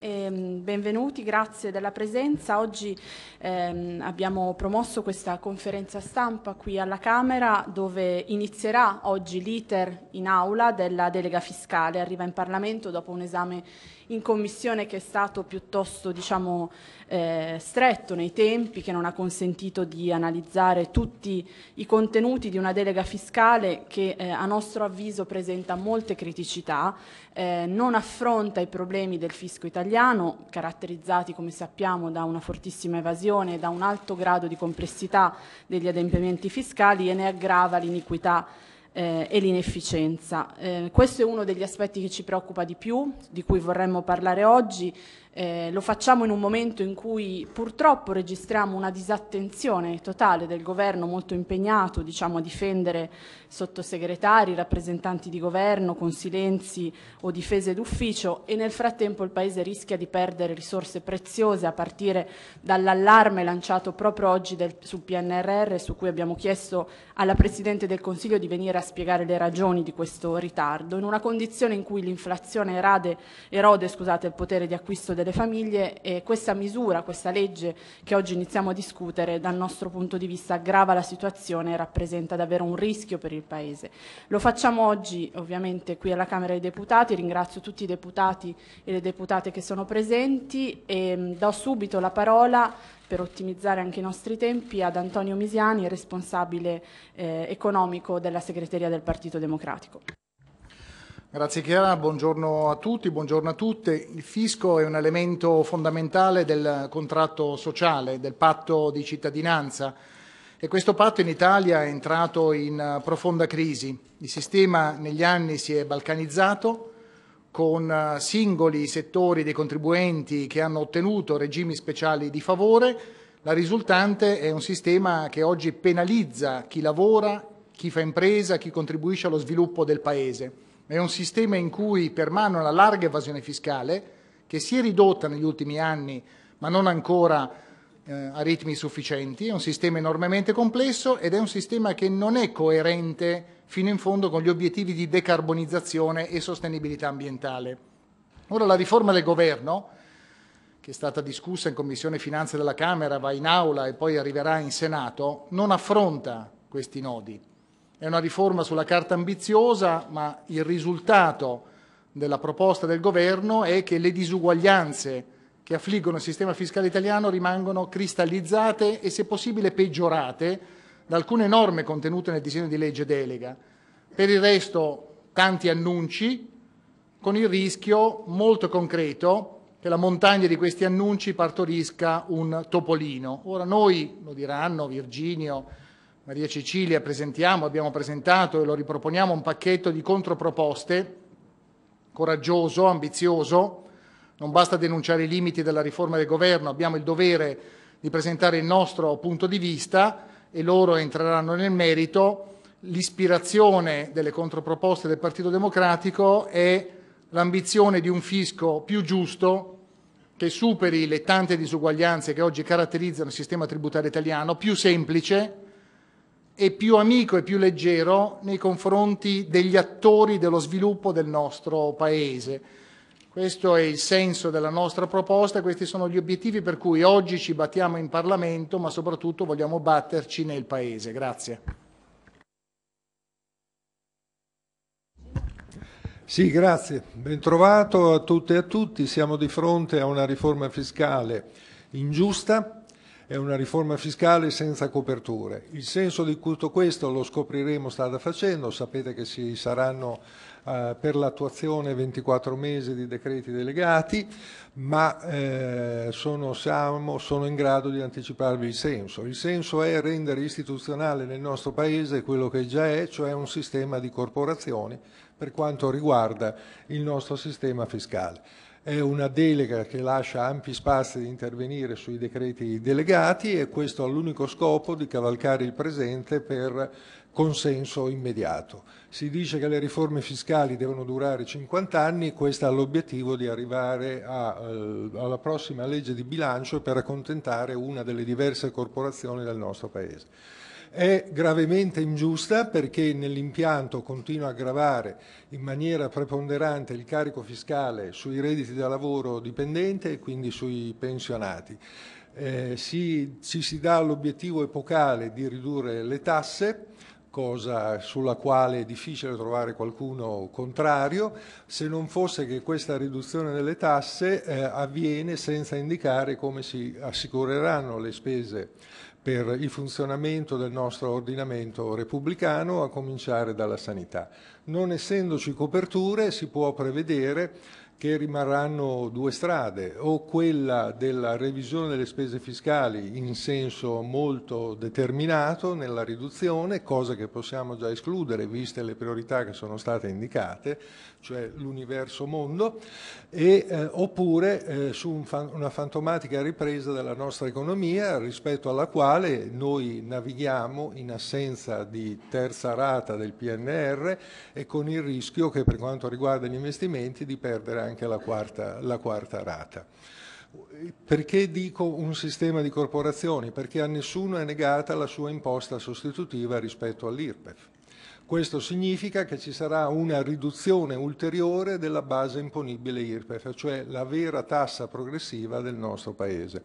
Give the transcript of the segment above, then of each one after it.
Benvenuti, grazie della presenza. Oggi abbiamo promosso questa conferenza stampa qui alla Camera dove inizierà oggi l'iter in aula della delega fiscale. Arriva in Parlamento dopo un esame in Commissione che è stato piuttosto stretto nei tempi, che non ha consentito di analizzare tutti i contenuti di una delega fiscale che a nostro avviso presenta molte criticità, non affronta i problemi del fisco italiano, caratterizzati come sappiamo da una fortissima evasione e da un alto grado di complessità degli adempimenti fiscali, e ne aggrava l'iniquità e l'inefficienza. Questo è uno degli aspetti che ci preoccupa di più, di cui vorremmo parlare oggi. Lo facciamo in un momento in cui purtroppo registriamo una disattenzione totale del governo, molto impegnato a difendere sottosegretari, rappresentanti di governo con silenzi o difese d'ufficio, e nel frattempo il Paese rischia di perdere risorse preziose a partire dall'allarme lanciato proprio oggi sul PNRR, su cui abbiamo chiesto alla Presidente del Consiglio di venire a spiegare le ragioni di questo ritardo, in una condizione in cui l'inflazione erode il potere di acquisto delle famiglie. E questa misura, questa legge che oggi iniziamo a discutere, dal nostro punto di vista aggrava la situazione e rappresenta davvero un rischio per il Paese. Lo facciamo oggi ovviamente qui alla Camera dei Deputati. Ringrazio tutti i deputati e le deputate che sono presenti e do subito la parola, per ottimizzare anche i nostri tempi, ad Antonio Misiani, responsabile economico della segreteria del Partito Democratico. Grazie Chiara, buongiorno a tutti, buongiorno a tutte. Il fisco è un elemento fondamentale del contratto sociale, del patto di cittadinanza, e questo patto in Italia è entrato in profonda crisi. Il sistema negli anni si è balcanizzato, con singoli settori dei contribuenti che hanno ottenuto regimi speciali di favore. La risultante è un sistema che oggi penalizza chi lavora, chi fa impresa, chi contribuisce allo sviluppo del Paese. È un sistema in cui permane una larga evasione fiscale che si è ridotta negli ultimi anni, ma non ancora a ritmi sufficienti. È un sistema enormemente complesso ed è un sistema che non è coerente fino in fondo con gli obiettivi di decarbonizzazione e sostenibilità ambientale. Ora, la riforma del governo, che è stata discussa in Commissione Finanze della Camera, va in aula e poi arriverà in Senato, non affronta questi nodi. È una riforma sulla carta ambiziosa, ma il risultato della proposta del governo è che le disuguaglianze che affliggono il sistema fiscale italiano rimangono cristallizzate e, se possibile, peggiorate da alcune norme contenute nel disegno di legge delega. Per il resto, tanti annunci, con il rischio molto concreto che la montagna di questi annunci partorisca un topolino. Ora noi, lo diranno Virginio, Maria Cecilia, abbiamo presentato e lo riproponiamo un pacchetto di controproposte coraggioso, ambizioso. Non basta denunciare i limiti della riforma del governo, abbiamo il dovere di presentare il nostro punto di vista e loro entreranno nel merito. L'ispirazione delle controproposte del Partito Democratico è l'ambizione di un fisco più giusto, che superi le tante disuguaglianze che oggi caratterizzano il sistema tributario italiano, più semplice e più amico e più leggero nei confronti degli attori dello sviluppo del nostro Paese. Questo è il senso della nostra proposta, questi sono gli obiettivi per cui oggi ci battiamo in Parlamento, ma soprattutto vogliamo batterci nel Paese. Grazie. Sì, grazie. Bentrovato a tutte e a tutti. Siamo di fronte a una riforma fiscale ingiusta. È una riforma fiscale senza coperture. Il senso di tutto questo lo scopriremo strada facendo. Sapete che ci saranno per l'attuazione 24 mesi di decreti delegati, ma sono in grado di anticiparvi il senso. Il senso è rendere istituzionale nel nostro Paese quello che già è, cioè un sistema di corporazioni per quanto riguarda il nostro sistema fiscale. È una delega che lascia ampi spazi di intervenire sui decreti delegati e questo ha l'unico scopo di cavalcare il presente per consenso immediato. Si dice che le riforme fiscali devono durare 50 anni, questo ha l'obiettivo di arrivare alla prossima legge di bilancio per accontentare una delle diverse corporazioni del nostro Paese. È gravemente ingiusta perché nell'impianto continua a gravare in maniera preponderante il carico fiscale sui redditi da lavoro dipendente e quindi sui pensionati. Ci si dà l'obiettivo epocale di ridurre le tasse, cosa sulla quale è difficile trovare qualcuno contrario, se non fosse che questa riduzione delle tasse avviene senza indicare come si assicureranno le spese per il funzionamento del nostro ordinamento repubblicano, a cominciare dalla sanità. Non essendoci coperture, si può prevedere che rimarranno due strade, o quella della revisione delle spese fiscali in senso molto determinato nella riduzione, cosa che possiamo già escludere viste le priorità che sono state indicate, cioè l'universo mondo, oppure su una fantomatica ripresa della nostra economia rispetto alla quale noi navighiamo in assenza di terza rata del PNR e con il rischio che per quanto riguarda gli investimenti di perdere anche la quarta rata. Perché dico un sistema di corporazioni? Perché a nessuno è negata la sua imposta sostitutiva rispetto all'IRPEF. Questo significa che ci sarà una riduzione ulteriore della base imponibile IRPEF, cioè la vera tassa progressiva del nostro Paese.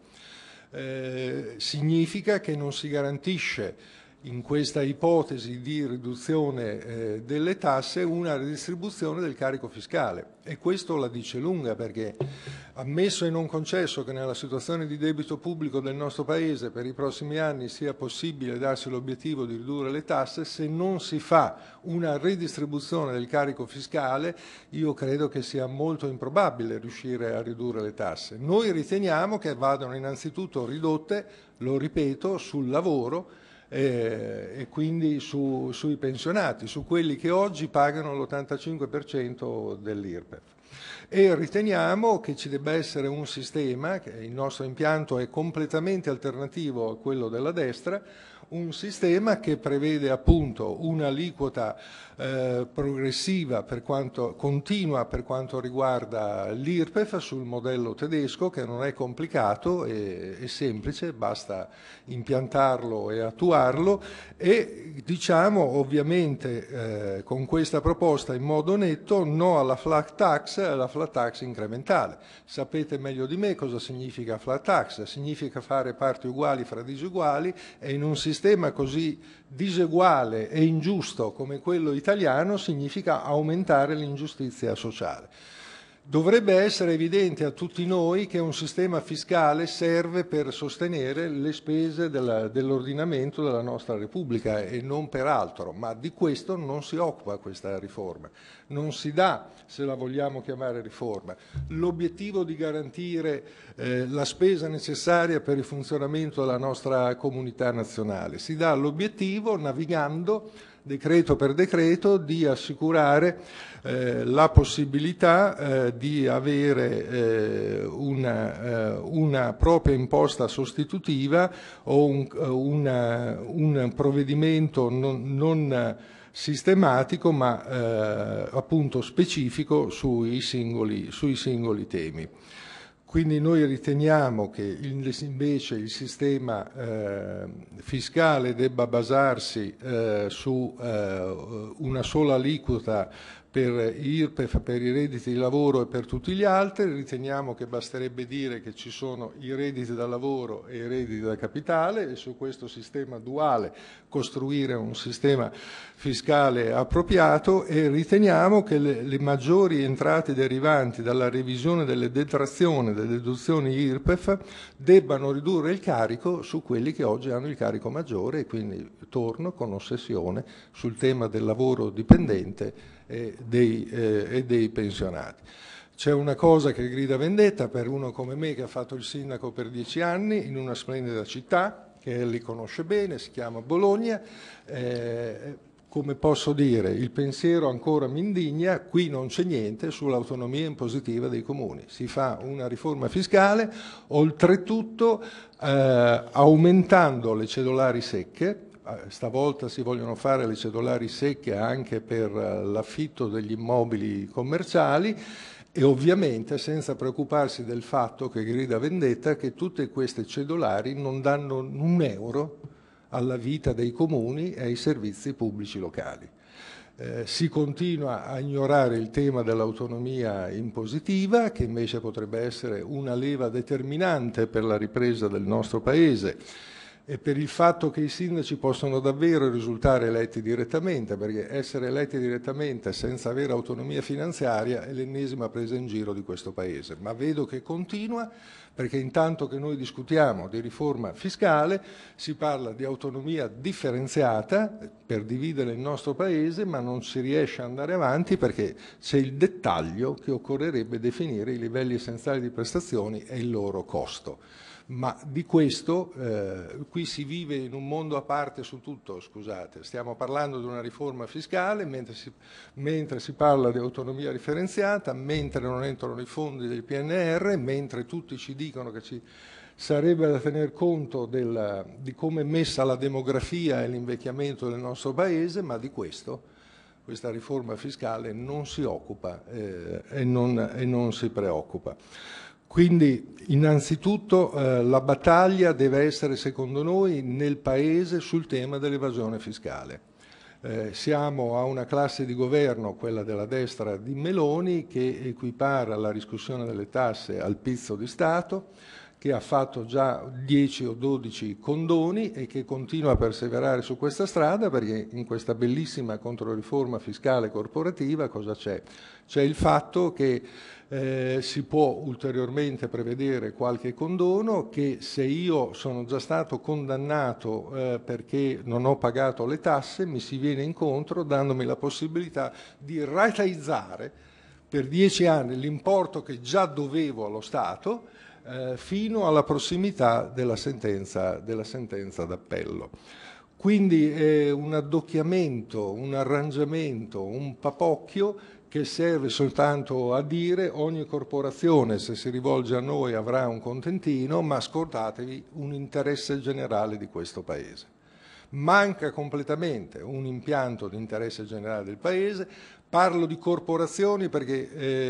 Significa che non si garantisce in questa ipotesi di riduzione delle tasse una redistribuzione del carico fiscale, e questo la dice lunga, perché ammesso e non concesso che nella situazione di debito pubblico del nostro Paese per i prossimi anni sia possibile darsi l'obiettivo di ridurre le tasse, se non si fa una redistribuzione del carico fiscale io credo che sia molto improbabile riuscire a ridurre le tasse. Noi riteniamo che vadano innanzitutto ridotte, lo ripeto, sul lavoro, e quindi sui pensionati, su quelli che oggi pagano l'85% dell'IRPEF. E riteniamo che ci debba essere un sistema, che il nostro impianto è completamente alternativo a quello della destra, un sistema che prevede appunto un'aliquota progressiva continua per quanto riguarda l'IRPEF sul modello tedesco, che non è complicato, è semplice, basta impiantarlo e attuarlo, e diciamo ovviamente con questa proposta in modo netto no alla flat tax incrementale. Sapete meglio di me cosa significa flat tax: significa fare parti uguali fra disuguali, e in un sistema così diseguale e ingiusto come quello italiano significa aumentare l'ingiustizia sociale. Dovrebbe essere evidente a tutti noi che un sistema fiscale serve per sostenere le spese dell'ordinamento della nostra Repubblica e non per altro, ma di questo non si occupa questa riforma. Non si dà, se la vogliamo chiamare riforma, l'obiettivo di garantire la spesa necessaria per il funzionamento della nostra comunità nazionale. Si dà l'obiettivo, navigando decreto per decreto, di assicurare la possibilità di avere una propria imposta sostitutiva o un provvedimento non sistematico ma appunto specifico sui singoli temi. Quindi noi riteniamo che invece il sistema fiscale debba basarsi su una sola aliquota per IRPEF, per i redditi di lavoro e per tutti gli altri. Riteniamo che basterebbe dire che ci sono i redditi da lavoro e i redditi da capitale, e su questo sistema duale costruire un sistema fiscale appropriato, e riteniamo che le maggiori entrate derivanti dalla revisione delle detrazioni, delle deduzioni IRPEF debbano ridurre il carico su quelli che oggi hanno il carico maggiore, e quindi torno con ossessione sul tema del lavoro dipendente e dei pensionati. C'è una cosa che grida vendetta per uno come me che ha fatto il sindaco per 10 anni in una splendida città che Elly conosce bene, si chiama Bologna. Come posso dire, il pensiero ancora mi indigna: qui non c'è niente sull'autonomia impositiva dei comuni. Si fa una riforma fiscale, oltretutto aumentando le cedolari secche. Stavolta si vogliono fare le cedolari secche anche per l'affitto degli immobili commerciali, e ovviamente senza preoccuparsi del fatto, che grida vendetta, che tutte queste cedolari non danno un euro alla vita dei comuni e ai servizi pubblici locali. Si continua a ignorare il tema dell'autonomia impositiva, che invece potrebbe essere una leva determinante per la ripresa del nostro Paese e per il fatto che i sindaci possono davvero risultare eletti direttamente, perché essere eletti direttamente senza avere autonomia finanziaria è l'ennesima presa in giro di questo Paese. Ma vedo che continua, perché intanto che noi discutiamo di riforma fiscale si parla di autonomia differenziata per dividere il nostro Paese, ma non si riesce ad andare avanti perché c'è il dettaglio che occorrerebbe definire i livelli essenziali di prestazioni e il loro costo. Ma di questo qui si vive in un mondo a parte su tutto, scusate. Stiamo parlando di una riforma fiscale mentre si parla di autonomia differenziata, mentre non entrano i fondi del PNR, mentre tutti ci dicono che ci sarebbe da tener conto di come è messa la demografia e l'invecchiamento del nostro Paese, ma di questo questa riforma fiscale non si occupa e non si preoccupa. Quindi innanzitutto la battaglia deve essere, secondo noi, nel Paese sul tema dell'evasione fiscale. Siamo a una classe di governo, quella della destra di Meloni, che equipara la riscossione delle tasse al pizzo di Stato, che ha fatto già 10 o 12 condoni e che continua a perseverare su questa strada, perché in questa bellissima controriforma fiscale corporativa cosa c'è? C'è il fatto che si può ulteriormente prevedere qualche condono, che se io sono già stato condannato perché non ho pagato le tasse, mi si viene incontro dandomi la possibilità di rateizzare per 10 anni l'importo che già dovevo allo Stato, fino alla prossimità della sentenza d'appello. Quindi è un addocchiamento, un arrangiamento, un papocchio che serve soltanto a dire ogni corporazione, se si rivolge a noi, avrà un contentino, ma scordatevi un interesse generale di questo Paese. Manca completamente un impianto di interesse generale del Paese. Parlo di corporazioni perché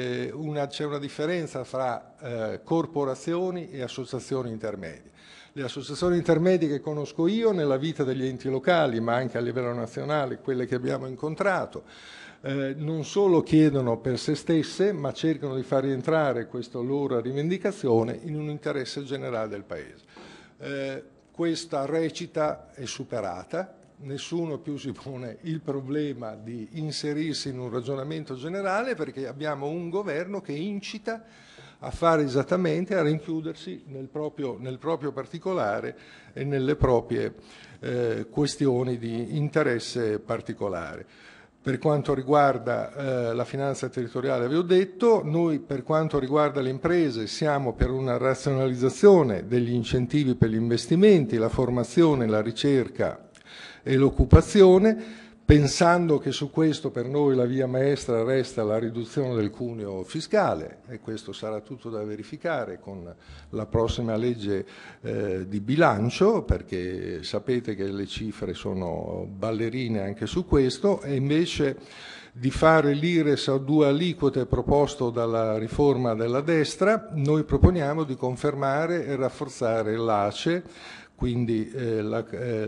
c'è una differenza fra corporazioni e associazioni intermedie. Le associazioni intermedie che conosco io nella vita degli enti locali, ma anche a livello nazionale, quelle che abbiamo incontrato, non solo chiedono per se stesse, ma cercano di far rientrare questa loro rivendicazione in un interesse generale del Paese. Questa recita è superata, nessuno più si pone il problema di inserirsi in un ragionamento generale, perché abbiamo un governo che incita a fare esattamente, a rinchiudersi nel proprio particolare e nelle proprie questioni di interesse particolare. Per quanto riguarda la finanza territoriale, vi ho detto, noi per quanto riguarda le imprese siamo per una razionalizzazione degli incentivi per gli investimenti, la formazione, la ricerca e l'occupazione, pensando che su questo per noi la via maestra resta la riduzione del cuneo fiscale, e questo sarà tutto da verificare con la prossima legge di bilancio, perché sapete che le cifre sono ballerine anche su questo, e invece di fare l'IRES a 2 aliquote proposto dalla riforma della destra, noi proponiamo di confermare e rafforzare l'ACE, quindi la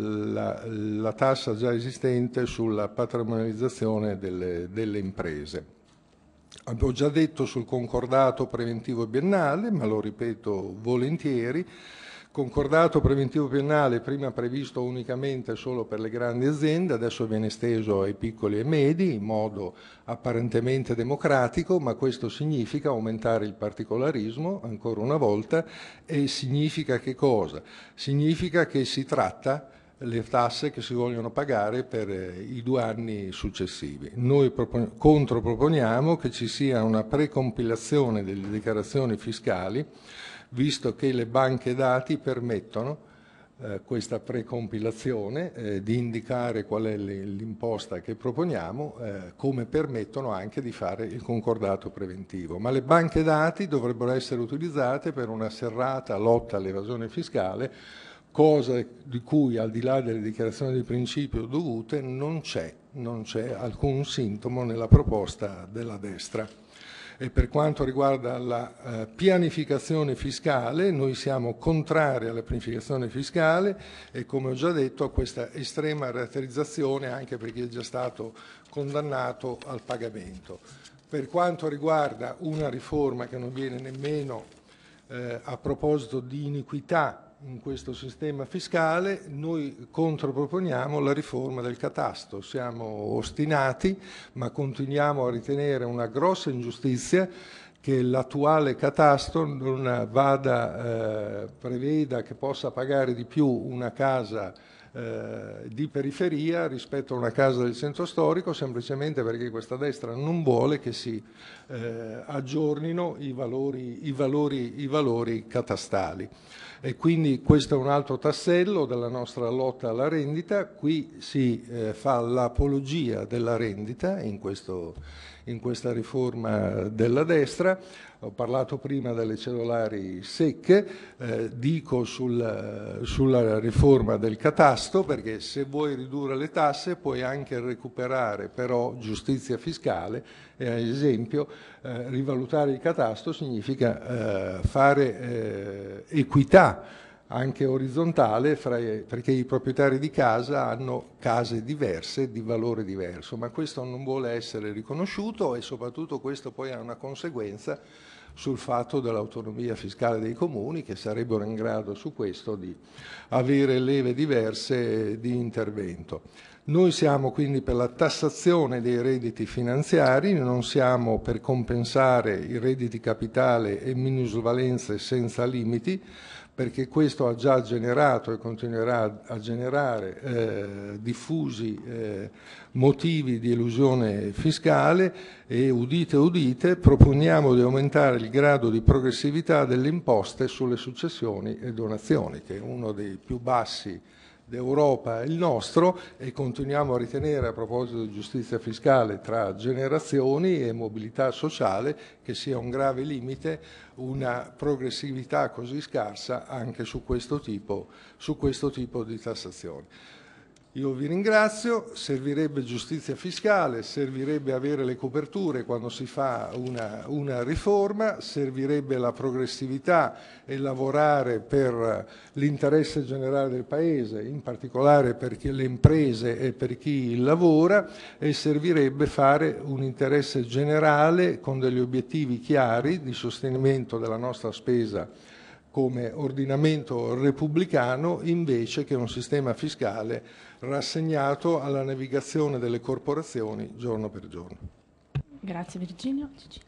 tassa già esistente sulla patrimonializzazione delle imprese. Avevo già detto sul concordato preventivo biennale, ma lo ripeto volentieri. Concordato preventivo biennale prima previsto unicamente solo per le grandi aziende, adesso viene esteso ai piccoli e medi in modo apparentemente democratico, ma questo significa aumentare il particolarismo ancora una volta, e significa che cosa? Significa che si tratta le tasse che si vogliono pagare per i 2 anni successivi. Noi controproponiamo che ci sia una precompilazione delle dichiarazioni fiscali, visto che le banche dati permettono questa precompilazione di indicare qual è l'imposta che proponiamo, come permettono anche di fare il concordato preventivo. Ma le banche dati dovrebbero essere utilizzate per una serrata lotta all'evasione fiscale, cosa di cui, al di là delle dichiarazioni di principio dovute, non c'è alcun sintomo nella proposta della destra. E per quanto riguarda la pianificazione fiscale, noi siamo contrari alla pianificazione fiscale e, come ho già detto, a questa estrema rateizzazione, anche perché è già stato condannato al pagamento. Per quanto riguarda una riforma che non viene nemmeno a proposito di iniquità in questo sistema fiscale, noi controproponiamo la riforma del catasto. Siamo ostinati, ma continuiamo a ritenere una grossa ingiustizia che l'attuale catasto non preveda che possa pagare di più una casa di periferia rispetto a una casa del centro storico, semplicemente perché questa destra non vuole che si aggiornino i valori catastali. E quindi questo è un altro tassello della nostra lotta alla rendita. Qui si fa l'apologia della rendita in questa riforma della destra. Ho parlato prima delle cedolari secche, dico sulla riforma del catasto, perché se vuoi ridurre le tasse puoi anche recuperare però giustizia fiscale e, ad esempio, rivalutare il catasto significa fare equità anche orizzontale, perché i proprietari di casa hanno case diverse, di valore diverso, ma questo non vuole essere riconosciuto e soprattutto questo poi ha una conseguenza sul fatto dell'autonomia fiscale dei comuni, che sarebbero in grado su questo di avere leve diverse di intervento. Noi siamo quindi per la tassazione dei redditi finanziari, non siamo per compensare i redditi capitale e minusvalenze senza limiti, perché questo ha già generato e continuerà a generare diffusi motivi di elusione fiscale e, udite udite, proponiamo di aumentare il grado di progressività delle imposte sulle successioni e donazioni, che è uno dei più bassi d'Europa, il nostro, e continuiamo a ritenere, a proposito di giustizia fiscale tra generazioni e mobilità sociale, che sia un grave limite una progressività così scarsa anche su questo tipo di tassazione. Io vi ringrazio, servirebbe giustizia fiscale, servirebbe avere le coperture quando si fa una riforma, servirebbe la progressività e lavorare per l'interesse generale del Paese, in particolare per le imprese e per chi lavora, e servirebbe fare un interesse generale con degli obiettivi chiari di sostenimento della nostra spesa come ordinamento repubblicano, invece che un sistema fiscale rassegnato alla navigazione delle corporazioni giorno per giorno. Grazie Virginio.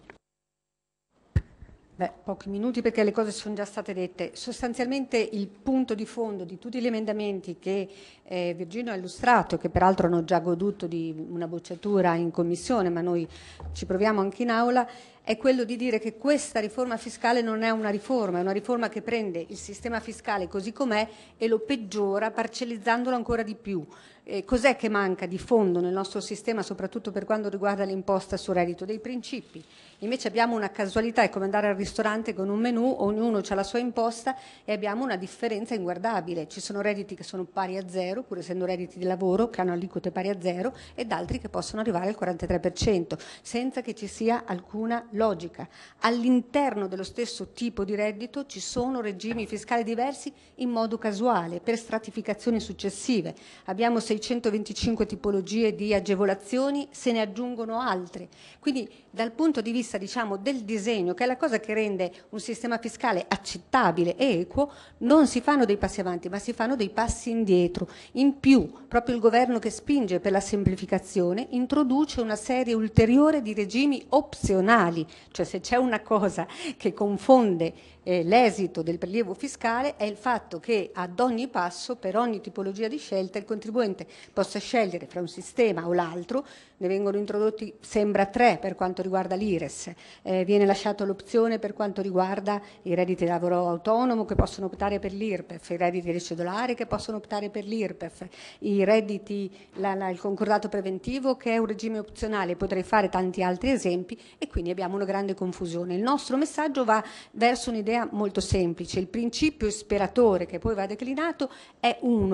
Pochi minuti perché le cose sono già state dette. Sostanzialmente il punto di fondo di tutti gli emendamenti che Virginio ha illustrato, che peraltro hanno già goduto di una bocciatura in commissione, ma noi ci proviamo anche in aula, è quello di dire che questa riforma fiscale non è una riforma che prende il sistema fiscale così com'è e lo peggiora parcellizzandolo ancora di più. Cos'è che manca di fondo nel nostro sistema, soprattutto per quanto riguarda l'imposta sul reddito? Dei principi. Invece abbiamo una casualità, è come andare al ristorante con un menù, ognuno ha la sua imposta e abbiamo una differenza inguardabile. Ci sono redditi che sono pari a zero, pur essendo redditi di lavoro, che hanno aliquote pari a zero, ed altri che possono arrivare al 43%, senza che ci sia alcuna logica. All'interno dello stesso tipo di reddito ci sono regimi fiscali diversi in modo casuale, per stratificazioni successive. Abbiamo 625 tipologie di agevolazioni, se ne aggiungono altre. Quindi dal punto di vista del disegno, che è la cosa che rende un sistema fiscale accettabile e equo, non si fanno dei passi avanti, ma si fanno dei passi indietro. In più, proprio il governo che spinge per la semplificazione introduce una serie ulteriore di regimi opzionali, cioè se c'è una cosa che confonde l'esito del prelievo fiscale è il fatto che ad ogni passo, per ogni tipologia di scelta, il contribuente possa scegliere fra un sistema o l'altro. Ne vengono introdotti, sembra, 3 per quanto riguarda l'IRES, viene lasciata l'opzione per quanto riguarda i redditi di lavoro autonomo che possono optare per l'IRPEF, i redditi dei cedolari che possono optare per l'IRPEF, i redditi, il concordato preventivo che è un regime opzionale, potrei fare tanti altri esempi, e quindi abbiamo una grande confusione. Il nostro messaggio va verso un'idea molto semplice: il principio ispiratore che poi va declinato è uno: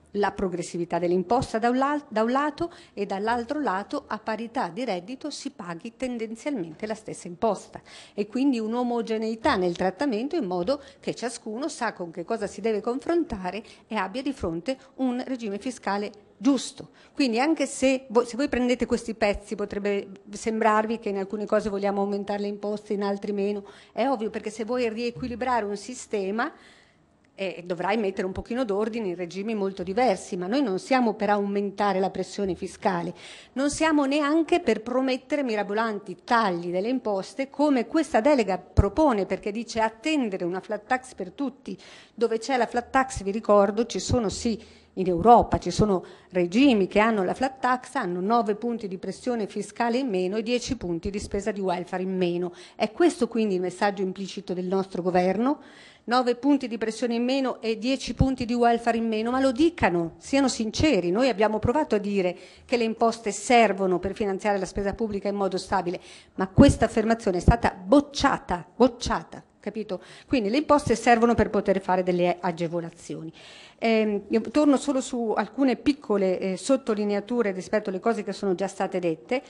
la progressività dell'imposta da un lato e dall'altro lato a parità di reddito si paghi tendenzialmente la stessa imposta e quindi un'omogeneità nel trattamento in modo che ciascuno sa con che cosa si deve confrontare e abbia di fronte un regime fiscale giusto. Quindi anche se voi prendete questi pezzi potrebbe sembrarvi che in alcune cose vogliamo aumentare le imposte, in altri meno. È ovvio, perché se vuoi riequilibrare un sistema dovrai mettere un pochino d'ordine in regimi molto diversi, ma noi non siamo per aumentare la pressione fiscale, non siamo neanche per promettere mirabolanti tagli delle imposte come questa delega propone, perché dice attendere una flat tax per tutti. Dove c'è la flat tax, vi ricordo, ci sono sì, in Europa ci sono regimi che hanno la flat tax, hanno 9 punti di pressione fiscale in meno e 10 punti di spesa di welfare in meno. È questo quindi il messaggio implicito del nostro governo? 9 punti di pressione in meno e 10 punti di welfare in meno, ma lo dicano, siano sinceri. Noi abbiamo provato a dire che le imposte servono per finanziare la spesa pubblica in modo stabile, ma questa affermazione è stata bocciata, capito? Quindi le imposte servono per poter fare delle agevolazioni. Io torno solo su alcune piccole sottolineature rispetto alle cose che sono già state dette.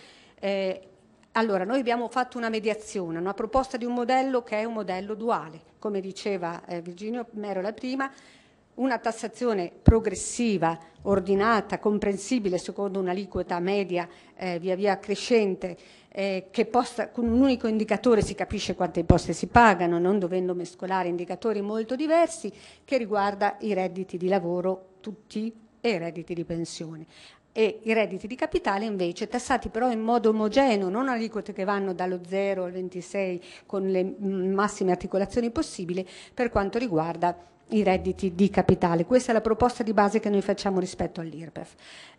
Allora, noi abbiamo fatto una mediazione, una proposta di un modello che è un modello duale, come diceva Virginio Merola prima, una tassazione progressiva, ordinata, comprensibile secondo un'aliquota media via via crescente, che possa, con un unico indicatore si capisce quante imposte si pagano, non dovendo mescolare indicatori molto diversi, che riguarda i redditi di lavoro tutti e i redditi di pensione. E i redditi di capitale invece tassati però in modo omogeneo, non aliquote che vanno dallo 0 al 26 con le massime articolazioni possibili per quanto riguarda i redditi di capitale. Questa è la proposta di base che noi facciamo rispetto all'IRPEF.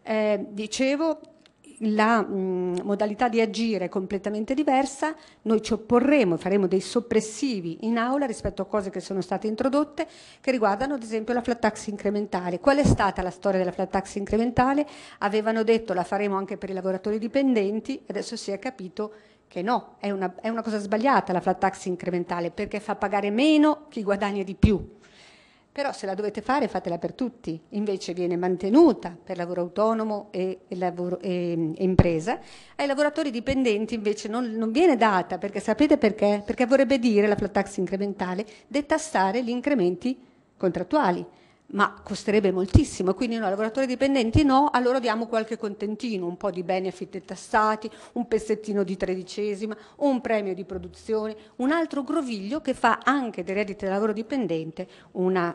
Dicevo, la modalità di agire è completamente diversa, noi ci opporremo, faremo dei soppressivi in aula rispetto a cose che sono state introdotte che riguardano ad esempio la flat tax incrementale. Qual è stata la storia della flat tax incrementale? Avevano detto la faremo anche per i lavoratori dipendenti, adesso si è capito che no, è una cosa sbagliata la flat tax incrementale perché fa pagare meno chi guadagna di più. Però se la dovete fare fatela per tutti, invece viene mantenuta per lavoro autonomo e impresa, ai lavoratori dipendenti invece non viene data, perché sapete perché? Perché vorrebbe dire la flat tax incrementale detassare gli incrementi contrattuali, ma costerebbe moltissimo, quindi noi lavoratori dipendenti no, allora diamo qualche contentino, un po' di benefit tassati, un pezzettino di tredicesima, un premio di produzione, un altro groviglio che fa anche dei redditi da lavoro dipendente una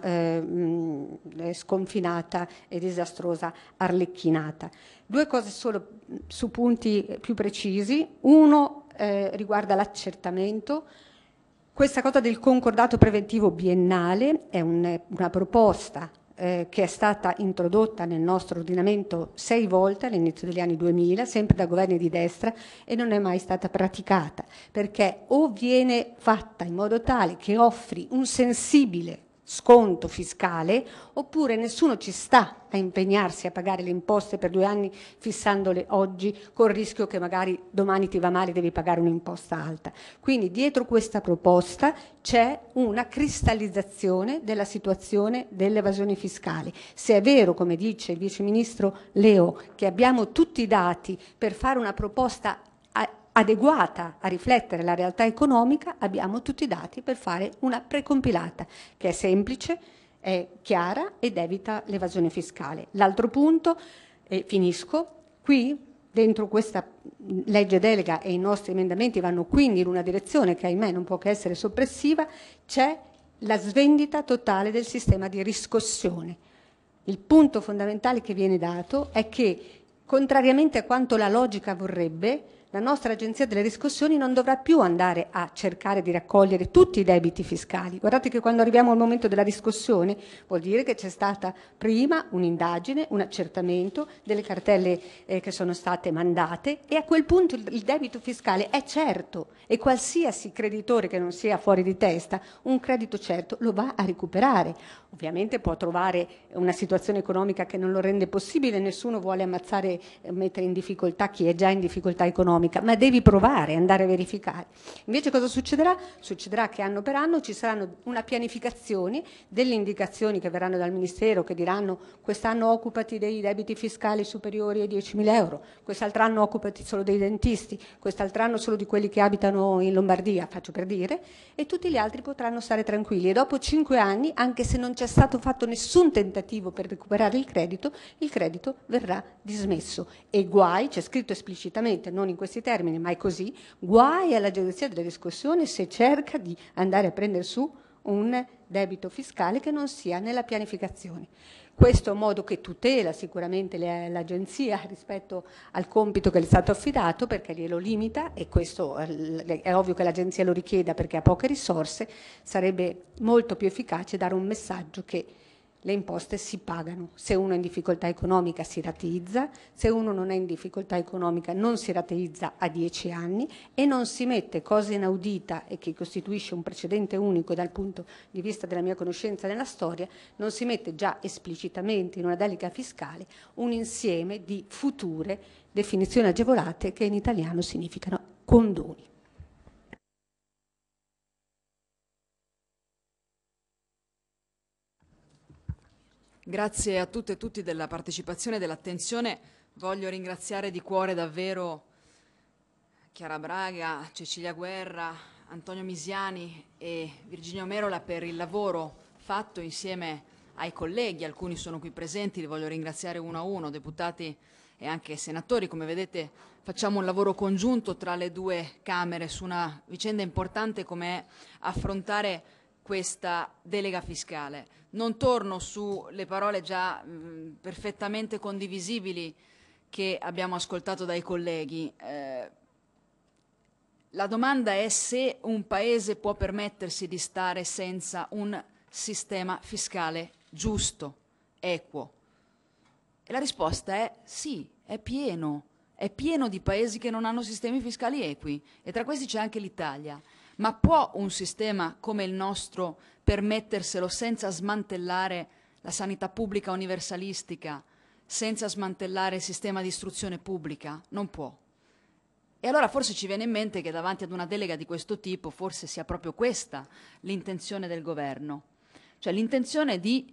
sconfinata e disastrosa arlecchinata. 2 cose solo su punti più precisi. Uno riguarda l'accertamento. Questa cosa del concordato preventivo biennale è una proposta che è stata introdotta nel nostro ordinamento 6 volte all'inizio degli anni 2000, sempre da governi di destra, e non è mai stata praticata, perché o viene fatta in modo tale che offri un sensibile sconto fiscale, oppure nessuno ci sta a impegnarsi a pagare le imposte per 2 anni fissandole oggi col rischio che magari domani ti va male e devi pagare un'imposta alta. Quindi dietro questa proposta c'è una cristallizzazione della situazione dell'evasione fiscale. Se è vero, come dice il vice ministro Leo, che abbiamo tutti i dati per fare una proposta adeguata a riflettere la realtà economica, abbiamo tutti i dati per fare una precompilata che è semplice, è chiara ed evita l'evasione fiscale. L'altro punto, e finisco, qui dentro questa legge delega e i nostri emendamenti vanno quindi in una direzione che ahimè non può che essere soppressiva, c'è la svendita totale del sistema di riscossione. Il punto fondamentale che viene dato è che, contrariamente a quanto la logica vorrebbe, la nostra agenzia delle riscossioni non dovrà più andare a cercare di raccogliere tutti i debiti fiscali. Guardate che quando arriviamo al momento della riscossione vuol dire che c'è stata prima un'indagine, un accertamento delle cartelle che sono state mandate, e a quel punto il debito fiscale è certo, e qualsiasi creditore che non sia fuori di testa un credito certo lo va a recuperare. Ovviamente può trovare una situazione economica che non lo rende possibile, nessuno vuole ammazzare, mettere in difficoltà chi è già in difficoltà economica, economica, ma devi provare, andare a verificare. Invece cosa succederà? Succederà che anno per anno ci saranno una pianificazione, delle indicazioni che verranno dal Ministero che diranno quest'anno occupati dei debiti fiscali superiori ai 10.000 euro, quest'altro anno occupati solo dei dentisti, quest'altro anno solo di quelli che abitano in Lombardia, faccio per dire, e tutti gli altri potranno stare tranquilli. E dopo 5 anni, anche se non c'è stato fatto nessun tentativo per recuperare il credito verrà dismesso. E guai, c'è scritto esplicitamente, non in questi termini, ma è così, guai all'Agenzia delle riscossioni se cerca di andare a prendere su un debito fiscale che non sia nella pianificazione. Questo è un modo che tutela sicuramente l'Agenzia rispetto al compito che le è stato affidato, perché glielo limita, e questo è ovvio che l'Agenzia lo richieda perché ha poche risorse. Sarebbe molto più efficace dare un messaggio che le imposte si pagano. Se uno è in difficoltà economica si rateizza, se uno non è in difficoltà economica non si rateizza a 10 anni e non si mette, cosa inaudita e che costituisce un precedente unico dal punto di vista della mia conoscenza della storia, non si mette già esplicitamente in una delega fiscale un insieme di future definizioni agevolate che in italiano significano condoni. Grazie a tutte e tutti della partecipazione e dell'attenzione. Voglio ringraziare di cuore davvero Chiara Braga, Cecilia Guerra, Antonio Misiani e Virginio Merola per il lavoro fatto insieme ai colleghi. Alcuni sono qui presenti, li voglio ringraziare uno a uno, deputati e anche senatori. Come vedete facciamo un lavoro congiunto tra le due Camere su una vicenda importante come è affrontare questa delega fiscale. Non torno sulle parole già perfettamente condivisibili che abbiamo ascoltato dai colleghi. La domanda è se un Paese può permettersi di stare senza un sistema fiscale giusto, equo. E la risposta è sì, è pieno di Paesi che non hanno sistemi fiscali equi e tra questi c'è anche l'Italia. Ma può un sistema come il nostro permetterselo senza smantellare la sanità pubblica universalistica, senza smantellare il sistema di istruzione pubblica? Non può. E allora forse ci viene in mente che davanti ad una delega di questo tipo forse sia proprio questa l'intenzione del governo, cioè l'intenzione di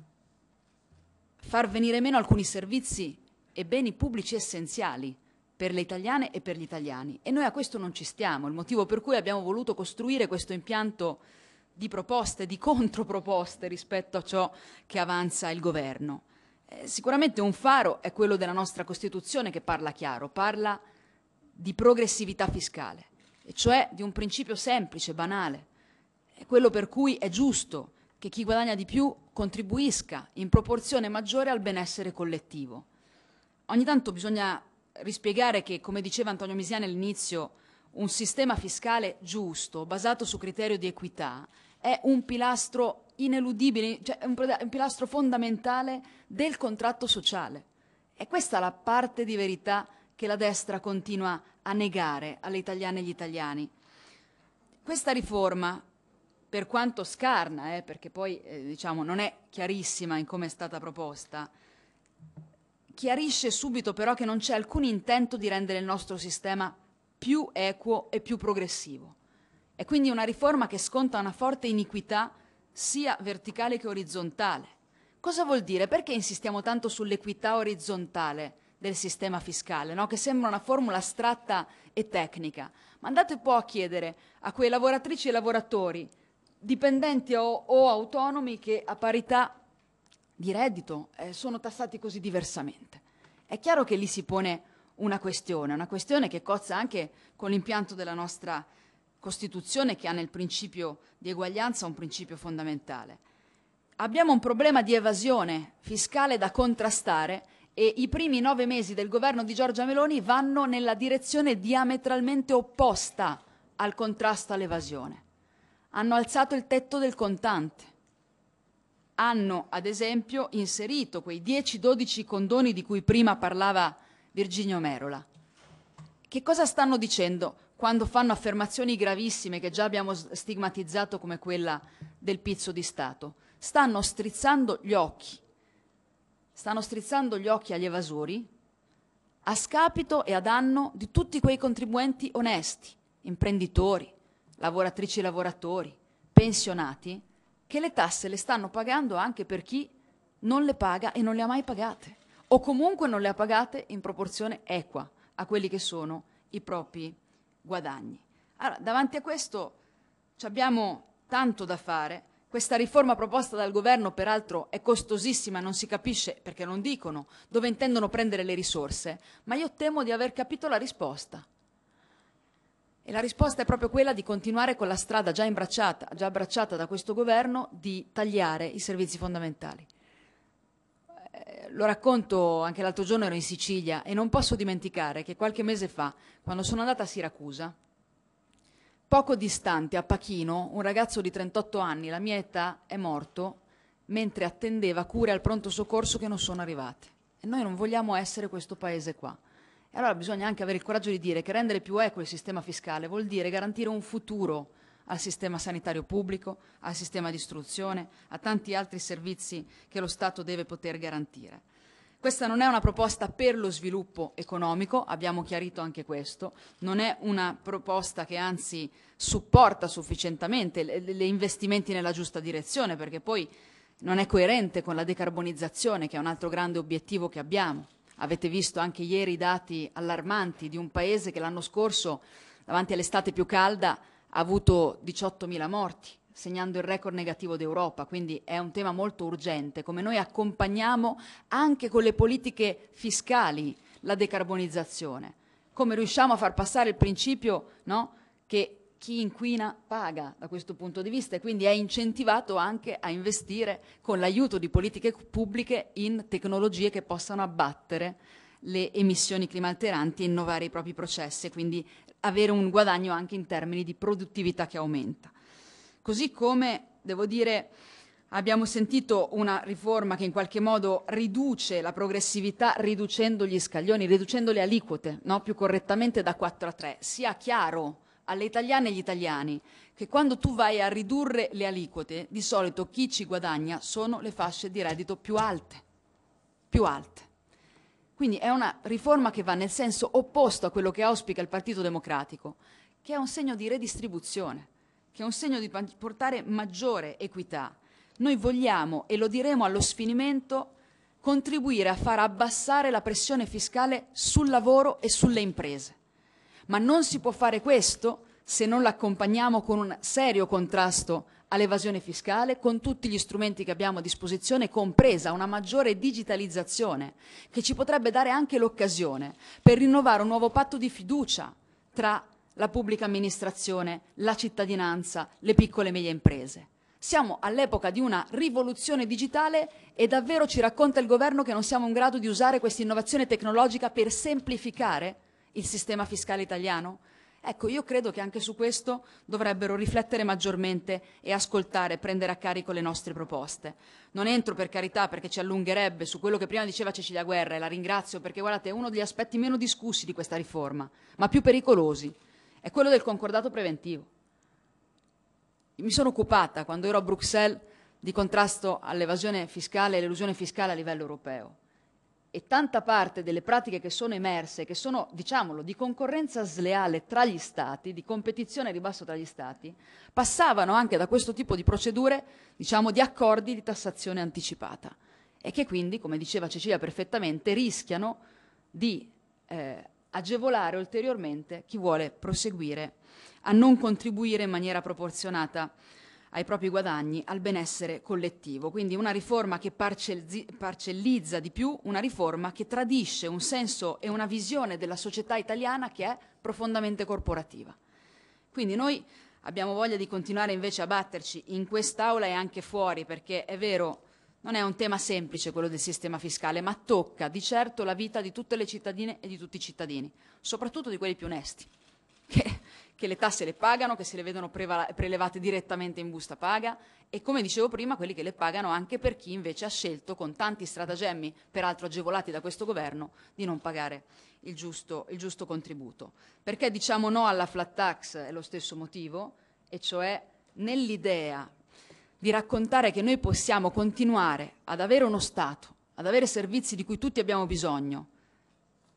far venire meno alcuni servizi e beni pubblici essenziali per le italiane e per gli italiani. E noi a questo non ci stiamo, il motivo per cui abbiamo voluto costruire questo impianto di proposte, di controproposte rispetto a ciò che avanza il governo. Sicuramente un faro è quello della nostra Costituzione che parla chiaro, parla di progressività fiscale, e cioè di un principio semplice, banale, è quello per cui è giusto che chi guadagna di più contribuisca in proporzione maggiore al benessere collettivo. Ogni tanto bisogna rispiegare che, come diceva Antonio Misiani all'inizio, un sistema fiscale giusto, basato su criterio di equità, è un pilastro ineludibile, cioè un pilastro fondamentale del contratto sociale. E questa è la parte di verità che la destra continua a negare alle italiane e agli italiani. Questa riforma, per quanto scarna, perché poi diciamo non è chiarissima in come è stata proposta, chiarisce subito però che non c'è alcun intento di rendere il nostro sistema più equo e più progressivo. È quindi una riforma che sconta una forte iniquità sia verticale che orizzontale. Cosa vuol dire? Perché insistiamo tanto sull'equità orizzontale del sistema fiscale, no? Che sembra una formula astratta e tecnica? Ma andate un po' a chiedere a quei lavoratrici e lavoratori, dipendenti o autonomi, che a parità di reddito sono tassati così diversamente. È chiaro che lì si pone una questione che cozza anche con l'impianto della nostra Costituzione, che ha nel principio di eguaglianza un principio fondamentale. Abbiamo un problema di evasione fiscale da contrastare e i primi 9 mesi del governo di Giorgia Meloni vanno nella direzione diametralmente opposta al contrasto all'evasione. Hanno alzato il tetto del contante. Hanno, ad esempio, inserito quei 10-12 condoni di cui prima parlava Virginio Merola. Che cosa stanno dicendo quando fanno affermazioni gravissime che già abbiamo stigmatizzato come quella del pizzo di Stato? Stanno strizzando gli occhi agli evasori a scapito e a danno di tutti quei contribuenti onesti, imprenditori, lavoratrici e lavoratori, pensionati, che le tasse le stanno pagando anche per chi non le paga e non le ha mai pagate, o comunque non le ha pagate in proporzione equa a quelli che sono i propri guadagni. Allora, davanti a questo abbiamo tanto da fare. Questa riforma proposta dal governo, peraltro, è costosissima, non si capisce, perché non dicono, dove intendono prendere le risorse, ma io temo di aver capito la risposta. E la risposta è proprio quella di continuare con la strada già abbracciata da questo governo di tagliare i servizi fondamentali. Lo racconto, anche l'altro giorno ero in Sicilia e non posso dimenticare che qualche mese fa, quando sono andata a Siracusa, poco distante, a Pachino, un ragazzo di 38 anni, la mia età, è morto mentre attendeva cure al pronto soccorso che non sono arrivate. E noi non vogliamo essere questo paese qua. E allora bisogna anche avere il coraggio di dire che rendere più equo il sistema fiscale vuol dire garantire un futuro al sistema sanitario pubblico, al sistema di istruzione, a tanti altri servizi che lo Stato deve poter garantire. Questa non è una proposta per lo sviluppo economico, abbiamo chiarito anche questo, non è una proposta che anzi supporta sufficientemente gli investimenti nella giusta direzione, perché poi non è coerente con la decarbonizzazione, che è un altro grande obiettivo che abbiamo. Avete visto anche ieri i dati allarmanti di un paese che l'anno scorso, davanti all'estate più calda, ha avuto 18.000 morti, segnando il record negativo d'Europa, quindi è un tema molto urgente. Come noi accompagniamo anche con le politiche fiscali la decarbonizzazione, come riusciamo a far passare il principio, no, che chi inquina paga da questo punto di vista, e quindi è incentivato anche a investire con l'aiuto di politiche pubbliche in tecnologie che possano abbattere le emissioni climalteranti e innovare i propri processi e quindi avere un guadagno anche in termini di produttività che aumenta. Così come, devo dire, abbiamo sentito una riforma che in qualche modo riduce la progressività riducendo gli scaglioni, riducendo le aliquote, no? Più correttamente da 4 a 3. Sia chiaro alle italiane e agli italiani che quando tu vai a ridurre le aliquote, di solito chi ci guadagna sono le fasce di reddito più alte. Più alte. Quindi è una riforma che va nel senso opposto a quello che auspica il Partito Democratico, che è un segno di redistribuzione, che è un segno di portare maggiore equità. Noi vogliamo, e lo diremo allo sfinimento, contribuire a far abbassare la pressione fiscale sul lavoro e sulle imprese. Ma non si può fare questo se non l'accompagniamo con un serio contrasto all'evasione fiscale, con tutti gli strumenti che abbiamo a disposizione, compresa una maggiore digitalizzazione, che ci potrebbe dare anche l'occasione per rinnovare un nuovo patto di fiducia tra la pubblica amministrazione, la cittadinanza, le piccole e medie imprese. Siamo all'epoca di una rivoluzione digitale e davvero ci racconta il governo che non siamo in grado di usare questa innovazione tecnologica per semplificare il sistema fiscale italiano? Ecco, io credo che anche su questo dovrebbero riflettere maggiormente e ascoltare, prendere a carico le nostre proposte. Non entro, per carità, perché ci allungherebbe su quello che prima diceva Cecilia Guerra, e la ringrazio perché, guardate, è uno degli aspetti meno discussi di questa riforma, ma più pericolosi, è quello del concordato preventivo. Mi sono occupata, quando ero a Bruxelles, di contrasto all'evasione fiscale e all'elusione fiscale a livello europeo. E tanta parte delle pratiche che sono emerse, che sono, diciamolo, di concorrenza sleale tra gli Stati, di competizione a ribasso tra gli Stati, passavano anche da questo tipo di procedure, diciamo, di accordi di tassazione anticipata e che quindi, come diceva Cecilia perfettamente, rischiano di agevolare ulteriormente chi vuole proseguire a non contribuire in maniera proporzionata ai propri guadagni, al benessere collettivo. Quindi una riforma che parcellizza di più, una riforma che tradisce un senso e una visione della società italiana che è profondamente corporativa. Quindi noi abbiamo voglia di continuare invece a batterci in quest'Aula e anche fuori, perché è vero, non è un tema semplice quello del sistema fiscale, ma tocca di certo la vita di tutte le cittadine e di tutti i cittadini, soprattutto di quelli più onesti, che le tasse le pagano, che se le vedono prelevate direttamente in busta paga e, come dicevo prima, quelli che le pagano anche per chi invece ha scelto, con tanti stratagemmi, peraltro agevolati da questo governo, di non pagare il giusto contributo. Perché diciamo no alla flat tax è lo stesso motivo, e cioè nell'idea di raccontare che noi possiamo continuare ad avere uno Stato, ad avere servizi di cui tutti abbiamo bisogno,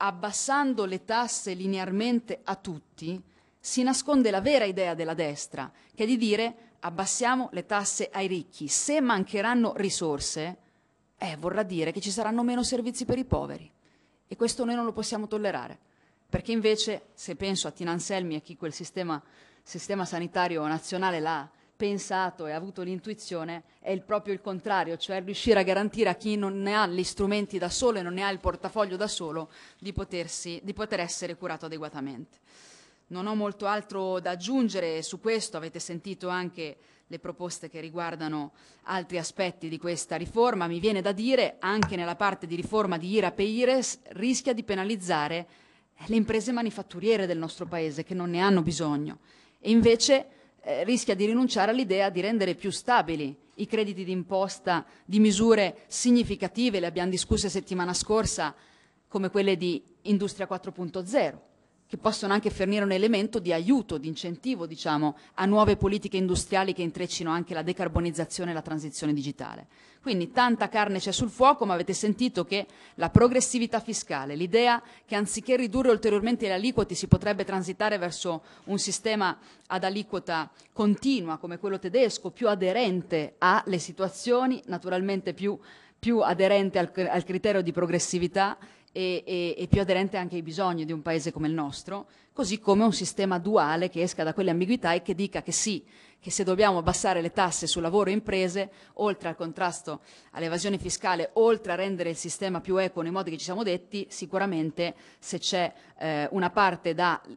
abbassando le tasse linearmente a tutti, si nasconde la vera idea della destra, che è di dire abbassiamo le tasse ai ricchi. Se mancheranno risorse, vorrà dire che ci saranno meno servizi per i poveri. E questo noi non lo possiamo tollerare. Perché invece, se penso a Tina Anselmi e chi quel sistema sanitario nazionale l'ha pensato e ha avuto l'intuizione, è proprio il contrario, cioè riuscire a garantire a chi non ne ha gli strumenti da solo e non ne ha il portafoglio da solo di poter essere curato adeguatamente. Non ho molto altro da aggiungere su questo, avete sentito anche le proposte che riguardano altri aspetti di questa riforma. Mi viene da dire, anche nella parte di riforma di IRAP e IRES, rischia di penalizzare le imprese manifatturiere del nostro Paese che non ne hanno bisogno e invece rischia di rinunciare all'idea di rendere più stabili i crediti d'imposta di misure significative, le abbiamo discusse settimana scorsa, come quelle di Industria 4.0, che possono anche fornire un elemento di aiuto, di incentivo, diciamo, a nuove politiche industriali che intreccino anche la decarbonizzazione e la transizione digitale. Quindi tanta carne c'è sul fuoco, ma avete sentito che la progressività fiscale, l'idea che anziché ridurre ulteriormente le aliquote si potrebbe transitare verso un sistema ad aliquota continua come quello tedesco, più aderente alle situazioni, naturalmente più aderente al criterio di progressività e più aderente anche ai bisogni di un paese come il nostro, così come un sistema duale che esca da quelle ambiguità e che dica che sì, che se dobbiamo abbassare le tasse sul lavoro e imprese, oltre al contrasto all'evasione fiscale, oltre a rendere il sistema più equo nei modi che ci siamo detti, sicuramente se c'è una parte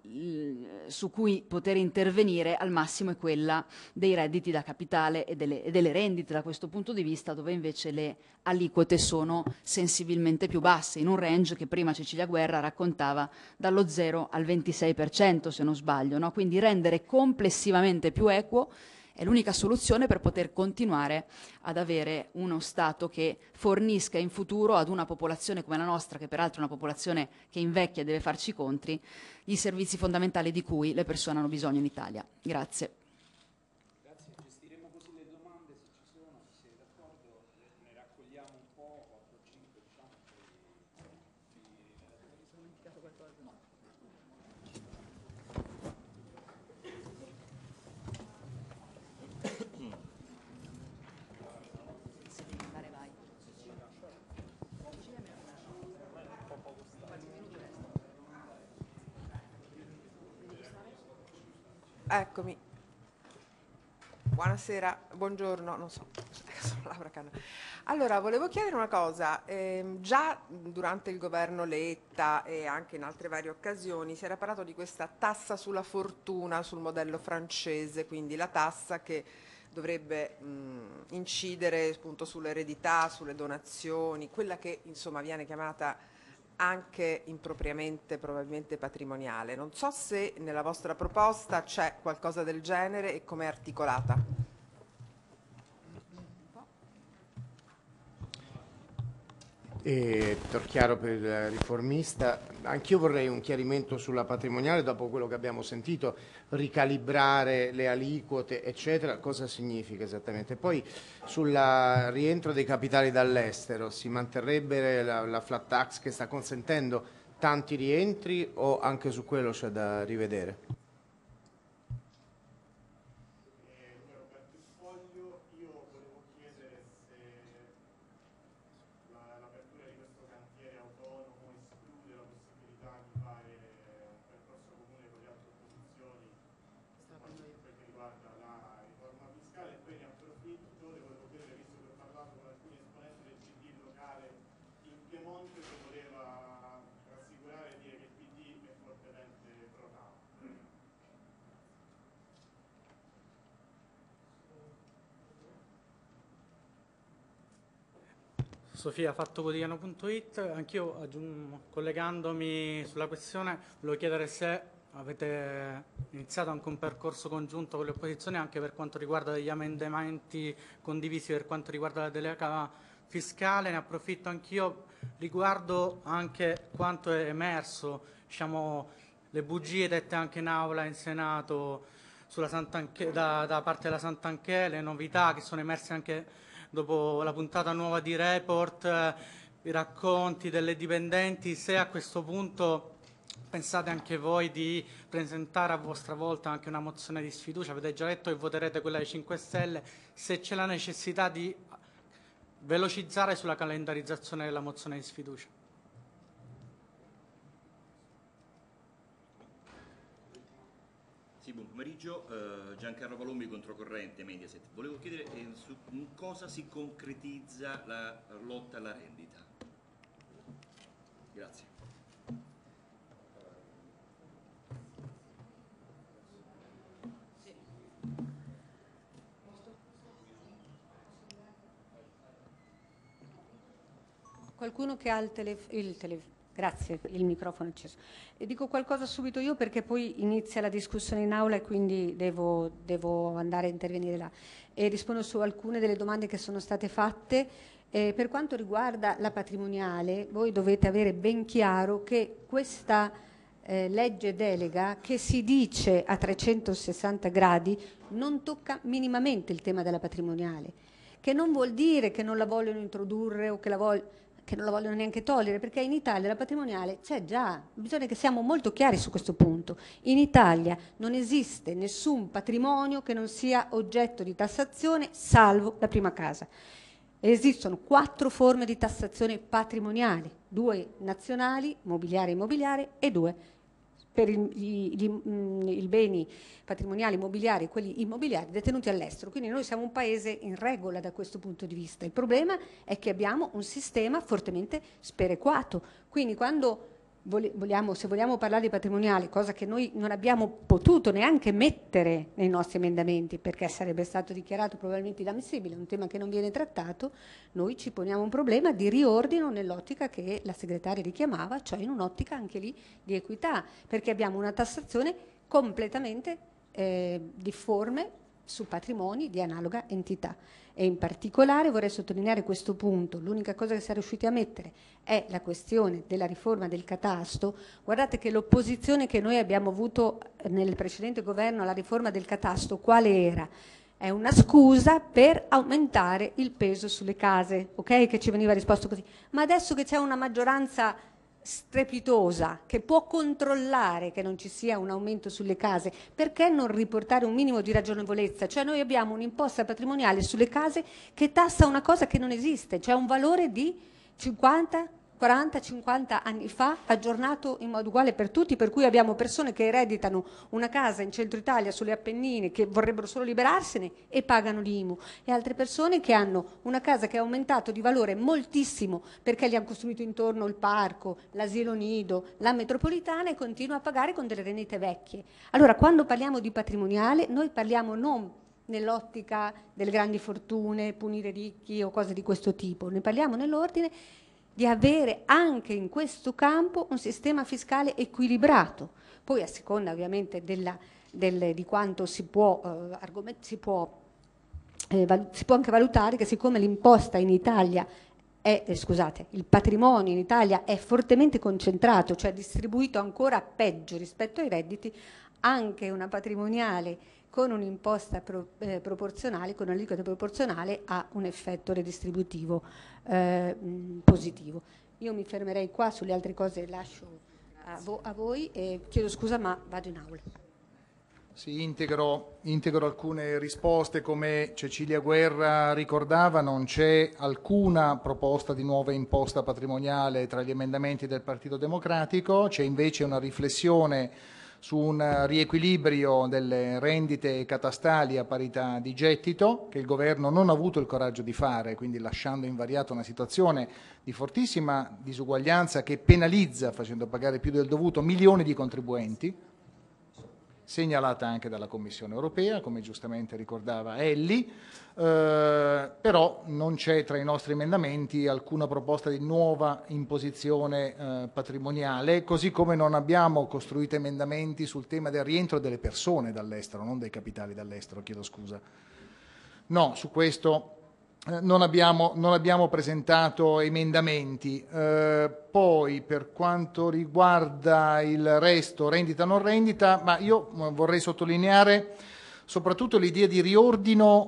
su cui poter intervenire al massimo è quella dei redditi da capitale e delle rendite da questo punto di vista, dove invece le aliquote sono sensibilmente più basse, in un range che prima Cecilia Guerra raccontava dallo 0 al 26%, se non sbaglio, no? Quindi rendere complessivamente più equo è l'unica soluzione per poter continuare ad avere uno Stato che fornisca in futuro ad una popolazione come la nostra, che peraltro è una popolazione che invecchia e deve farci i conti, i servizi fondamentali di cui le persone hanno bisogno in Italia. Grazie. Grazie, gestiremo così le domande, se ci sono, se siete d'accordo, ne raccogliamo un po', 4-5 diciamo, Eccomi. Buonasera, buongiorno, non so, sono Laura Canna. Allora, volevo chiedere una cosa, già durante il governo Letta e anche in altre varie occasioni si era parlato di questa tassa sulla fortuna sul modello francese, quindi la tassa che dovrebbe incidere appunto sull'eredità, sulle donazioni, quella che insomma viene chiamata anche impropriamente probabilmente patrimoniale. Non so se nella vostra proposta c'è qualcosa del genere e come è articolata. Torchiaro per il riformista, anch'io vorrei un chiarimento sulla patrimoniale dopo quello che abbiamo sentito, ricalibrare le aliquote eccetera, cosa significa esattamente? Poi sul rientro dei capitali dall'estero si manterrebbe la flat tax che sta consentendo tanti rientri o anche su quello c'è da rivedere? Sofia, fattoquotidiano.it, anch'io collegandomi sulla questione volevo chiedere se avete iniziato anche un percorso congiunto con le opposizioni anche per quanto riguarda degli emendamenti condivisi per quanto riguarda la delega fiscale. Ne approfitto anch'io riguardo anche quanto è emerso, diciamo, le bugie dette anche in aula in Senato da parte della Santanchè, le novità che sono emerse anche dopo la puntata nuova di Report, i racconti delle dipendenti, se a questo punto pensate anche voi di presentare a vostra volta anche una mozione di sfiducia. Avete già detto che voterete quella dei 5 Stelle, se c'è la necessità di velocizzare sulla calendarizzazione della mozione di sfiducia. Sì, buon pomeriggio, Giancarlo Palombi, Controcorrente, Mediaset. Volevo chiedere su cosa si concretizza la lotta alla rendita. Grazie. Qualcuno che ha grazie, il microfono è acceso. E dico qualcosa subito io perché poi inizia la discussione in aula e quindi devo andare a intervenire là. E rispondo su alcune delle domande che sono state fatte. Per quanto riguarda la patrimoniale, voi dovete avere ben chiaro che questa legge delega, che si dice a 360 gradi, non tocca minimamente il tema della patrimoniale, che non vuol dire che non la vogliono introdurre o che non la vogliono neanche togliere, perché in Italia la patrimoniale c'è già, bisogna che siamo molto chiari su questo punto. In Italia non esiste nessun patrimonio che non sia oggetto di tassazione, salvo la prima casa. Esistono 4 forme di tassazione patrimoniali, 2 nazionali, mobiliare e immobiliare, e 2 per i beni patrimoniali immobiliari e quelli immobiliari detenuti all'estero. Quindi noi siamo un paese in regola da questo punto di vista. Il problema è che abbiamo un sistema fortemente sperequato. Quindi quando se vogliamo parlare di patrimoniale, cosa che noi non abbiamo potuto neanche mettere nei nostri emendamenti perché sarebbe stato dichiarato probabilmente inammissibile, un tema che non viene trattato, noi ci poniamo un problema di riordino nell'ottica che la segretaria richiamava, cioè in un'ottica anche lì di equità, perché abbiamo una tassazione completamente difforme su patrimoni di analoga entità. E in particolare vorrei sottolineare questo punto: l'unica cosa che si è riusciti a mettere è la questione della riforma del catasto. Guardate che l'opposizione che noi abbiamo avuto nel precedente governo alla riforma del catasto quale era? È una scusa per aumentare il peso sulle case, ok? Che ci veniva risposto così. Ma adesso che c'è una maggioranza strepitosa che può controllare che non ci sia un aumento sulle case, perché non riportare un minimo di ragionevolezza? Cioè noi abbiamo un'imposta patrimoniale sulle case che tassa una cosa che non esiste, cioè un valore di 40-50 anni fa, aggiornato in modo uguale per tutti, per cui abbiamo persone che ereditano una casa in centro Italia sulle Appennine che vorrebbero solo liberarsene e pagano l'IMU, e altre persone che hanno una casa che è aumentato di valore moltissimo perché gli hanno costruito intorno il parco, l'asilo nido, la metropolitana, e continuano a pagare con delle rendite vecchie. Allora, quando parliamo di patrimoniale, noi parliamo non nell'ottica delle grandi fortune, punire ricchi o cose di questo tipo, ne parliamo nell'ordine di avere anche in questo campo un sistema fiscale equilibrato. Poi a seconda ovviamente di quanto si può anche valutare che siccome l'imposta in Italia il patrimonio in Italia è fortemente concentrato, cioè distribuito ancora peggio rispetto ai redditi, anche una patrimoniale con un'imposta proporzionale, con un'aliquota proporzionale, ha un effetto redistributivo positivo. Io mi fermerei qua, sulle altre cose lascio a voi e chiedo scusa ma vado in aula. Sì, integro alcune risposte. Come Cecilia Guerra ricordava, non c'è alcuna proposta di nuova imposta patrimoniale tra gli emendamenti del Partito Democratico, c'è invece una riflessione su un riequilibrio delle rendite catastali a parità di gettito, che il governo non ha avuto il coraggio di fare, quindi lasciando invariata una situazione di fortissima disuguaglianza che penalizza, facendo pagare più del dovuto, milioni di contribuenti, segnalata anche dalla Commissione europea, come giustamente ricordava Elli, però non c'è tra i nostri emendamenti alcuna proposta di nuova imposizione patrimoniale, così come non abbiamo costruito emendamenti sul tema del rientro delle persone dall'estero, non dei capitali dall'estero, chiedo scusa. No, su questo non abbiamo presentato emendamenti. Poi per quanto riguarda il resto, rendita non rendita, ma io vorrei sottolineare soprattutto l'idea di riordino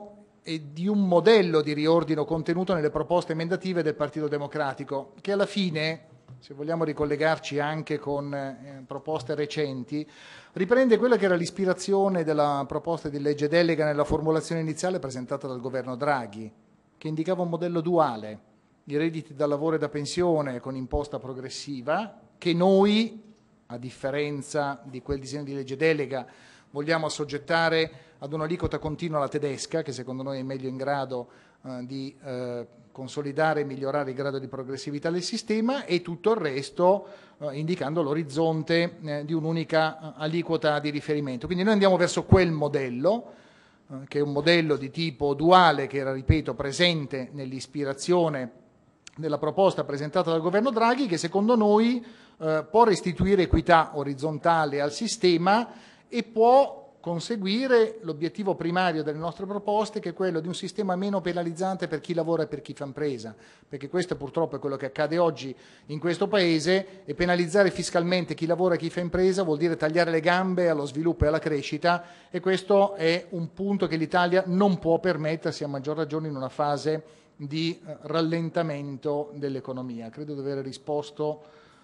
e di un modello di riordino contenuto nelle proposte emendative del Partito Democratico, che alla fine, se vogliamo ricollegarci anche con proposte recenti, riprende quella che era l'ispirazione della proposta di legge delega nella formulazione iniziale presentata dal governo Draghi, che indicava un modello duale, i redditi da lavoro e da pensione con imposta progressiva, che noi, a differenza di quel disegno di legge delega, vogliamo assoggettare ad un'aliquota continua alla tedesca, che secondo noi è meglio in grado di consolidare e migliorare il grado di progressività del sistema, e tutto il resto indicando l'orizzonte di un'unica aliquota di riferimento. Quindi noi andiamo verso quel modello, che è un modello di tipo duale, che era, ripeto, presente nell'ispirazione della proposta presentata dal governo Draghi, che secondo noi può restituire equità orizzontale al sistema e può conseguire l'obiettivo primario delle nostre proposte, che è quello di un sistema meno penalizzante per chi lavora e per chi fa impresa, perché questo purtroppo è quello che accade oggi in questo Paese, e penalizzare fiscalmente chi lavora e chi fa impresa vuol dire tagliare le gambe allo sviluppo e alla crescita, e questo è un punto che l'Italia non può permettersi, a maggior ragione in una fase di rallentamento dell'economia. Credo di aver risposto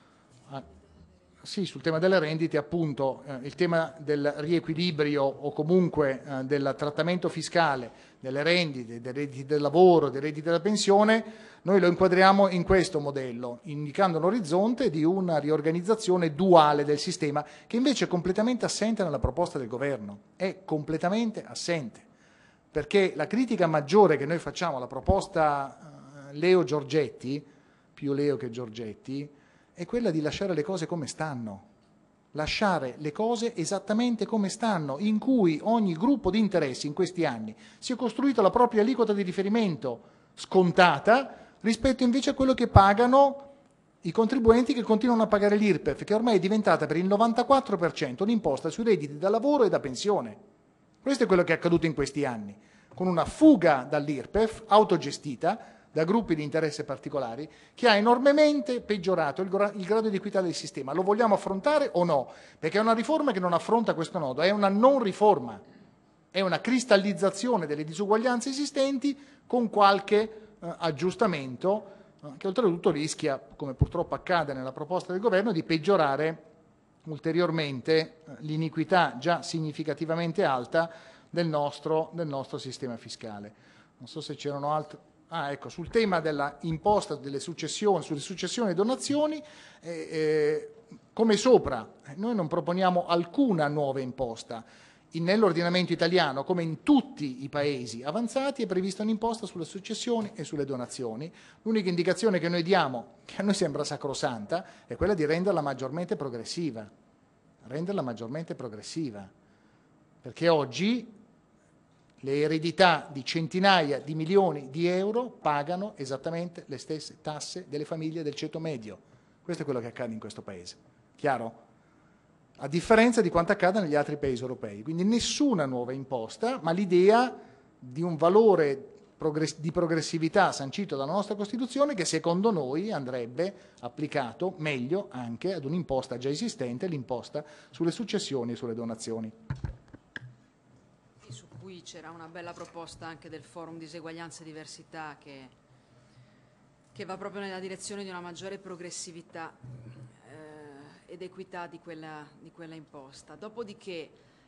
sì, sul tema delle rendite, appunto, il tema del riequilibrio o comunque del trattamento fiscale delle rendite, dei redditi del lavoro, dei redditi della pensione, noi lo inquadriamo in questo modello, indicando un orizzonte di una riorganizzazione duale del sistema, che invece è completamente assente nella proposta del governo, è completamente assente, perché la critica maggiore che noi facciamo alla proposta Leo Giorgetti, più Leo che Giorgetti, è quella di lasciare le cose come stanno, lasciare le cose esattamente come stanno, in cui ogni gruppo di interessi in questi anni si è costruito la propria aliquota di riferimento scontata rispetto invece a quello che pagano i contribuenti, che continuano a pagare l'IRPEF, che ormai è diventata per il 94% un'imposta sui redditi da lavoro e da pensione. Questo è quello che è accaduto in questi anni, con una fuga dall'IRPEF autogestita da gruppi di interesse particolari, che ha enormemente peggiorato il grado di equità del sistema. Lo vogliamo affrontare o no? Perché è una riforma che non affronta questo nodo, è una non riforma, è una cristallizzazione delle disuguaglianze esistenti con qualche aggiustamento che oltretutto rischia, come purtroppo accade nella proposta del governo, di peggiorare ulteriormente l'iniquità già significativamente alta del nostro sistema fiscale. Non so se c'erano altri. Ecco, sul tema della imposta sulle successioni e donazioni, come sopra, noi non proponiamo alcuna nuova imposta. Nell'ordinamento italiano, come in tutti i paesi avanzati, è prevista un'imposta sulle successioni e sulle donazioni. L'unica indicazione che noi diamo, che a noi sembra sacrosanta, è quella di renderla maggiormente progressiva. Renderla maggiormente progressiva. Perché oggi le eredità di centinaia di milioni di euro pagano esattamente le stesse tasse delle famiglie del ceto medio. Questo è quello che accade in questo Paese. Chiaro? A differenza di quanto accade negli altri paesi europei. Quindi nessuna nuova imposta, ma l'idea di un valore di progressività sancito dalla nostra Costituzione, che secondo noi andrebbe applicato meglio anche ad un'imposta già esistente, l'imposta sulle successioni e sulle donazioni. Qui c'era una bella proposta anche del Forum Diseguaglianza e Diversità che va proprio nella direzione di una maggiore progressività ed equità di quella imposta. Dopodiché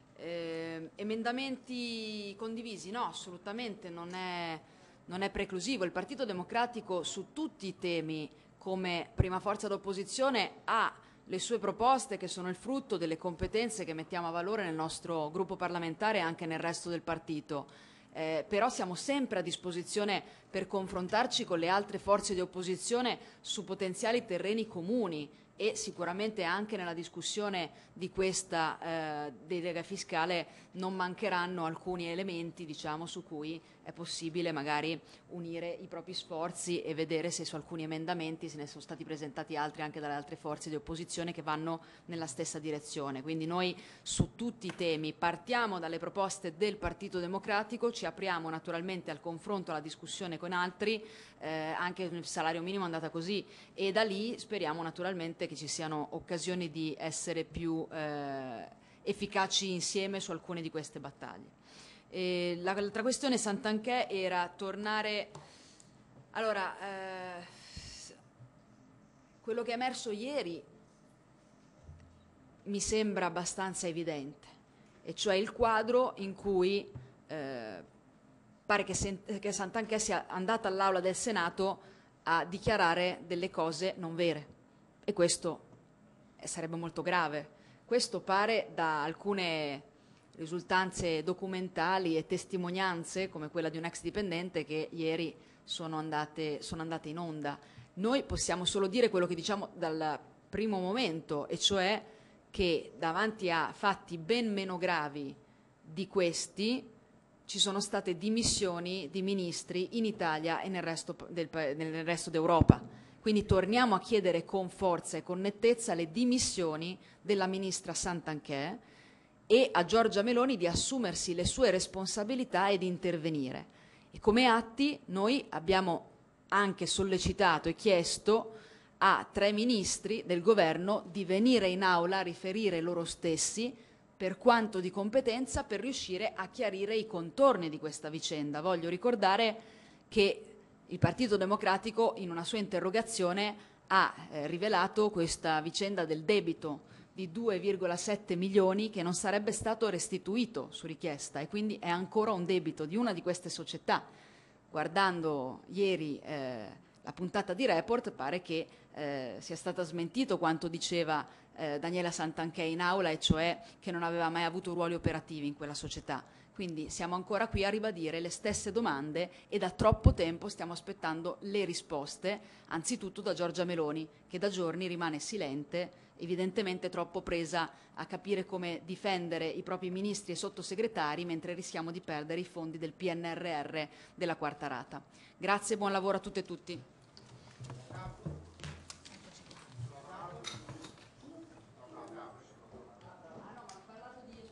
emendamenti condivisi? No, assolutamente non è preclusivo. Il Partito Democratico su tutti i temi, come prima forza d'opposizione, ha le sue proposte, che sono il frutto delle competenze che mettiamo a valore nel nostro gruppo parlamentare e anche nel resto del partito. Però siamo sempre a disposizione per confrontarci con le altre forze di opposizione su potenziali terreni comuni, e sicuramente anche nella discussione di questa delega fiscale non mancheranno alcuni elementi, diciamo, su cui è possibile magari unire i propri sforzi e vedere se su alcuni emendamenti se ne sono stati presentati altri anche dalle altre forze di opposizione che vanno nella stessa direzione. Quindi noi su tutti i temi partiamo dalle proposte del Partito Democratico, ci apriamo naturalmente al confronto, alla discussione con altri, anche il salario minimo è andata così, e da lì speriamo naturalmente che ci siano occasioni di essere più efficaci insieme su alcune di queste battaglie. E l'altra questione, Santanchè, era tornare... Allora, quello che è emerso ieri mi sembra abbastanza evidente, e cioè il quadro in cui pare che Santanchè sia andata all'Aula del Senato a dichiarare delle cose non vere, e questo sarebbe molto grave. Questo pare, da alcune risultanze documentali e testimonianze, come quella di un ex dipendente, che ieri sono andate in onda. Noi possiamo solo dire quello che diciamo dal primo momento, e cioè che davanti a fatti ben meno gravi di questi ci sono state dimissioni di ministri in Italia e nel resto d'Europa. Quindi torniamo a chiedere con forza e con nettezza le dimissioni della ministra Santanchè e a Giorgia Meloni di assumersi le sue responsabilità e di intervenire. E come atti noi abbiamo anche sollecitato e chiesto a 3 ministri del governo di venire in aula a riferire loro stessi per quanto di competenza per riuscire a chiarire i contorni di questa vicenda. Voglio ricordare che il Partito Democratico in una sua interrogazione ha rivelato questa vicenda del debito di 2,7 milioni che non sarebbe stato restituito su richiesta, e quindi è ancora un debito di una di queste società. Guardando ieri la puntata di Report pare che sia stata smentito quanto diceva Daniela Santanchè in aula, e cioè che non aveva mai avuto ruoli operativi in quella società. Quindi siamo ancora qui a ribadire le stesse domande e da troppo tempo stiamo aspettando le risposte, anzitutto da Giorgia Meloni, che da giorni rimane silente, evidentemente troppo presa a capire come difendere i propri ministri e sottosegretari mentre rischiamo di perdere i fondi del PNRR della quarta rata. Grazie e buon lavoro a tutte e tutti.